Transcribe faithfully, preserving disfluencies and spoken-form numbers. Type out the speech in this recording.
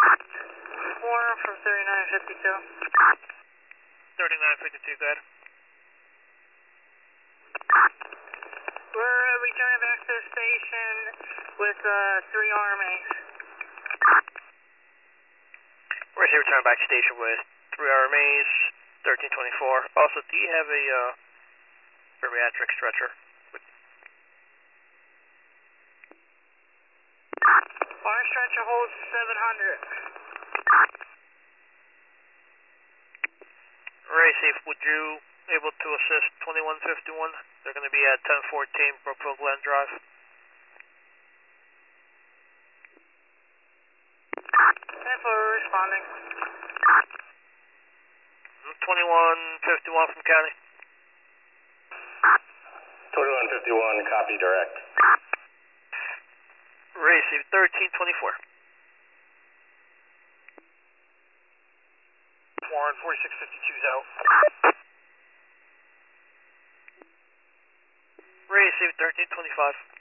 Warren from thirty-nine fifty-two. thirty-nine fifty-two, go ahead. We're uh, returning back to the station with uh, three R M As. We're here returning back to station with three R M As, thirteen twenty-four. Also, do you have a uh, bariatric stretcher? Our stretcher holds seven hundred. Ray, Chief, would you able to assist twenty-one fifty-one? They're going to be at ten fourteen Brookville Glen Drive. That's what we're responding. twenty-one fifty-one from County. twenty-one fifty-one, copy direct. Ray, Chief, thirteen twenty-four. Warren, forty-six fifty-two's out. Ray, Chief, thirteen twenty-five.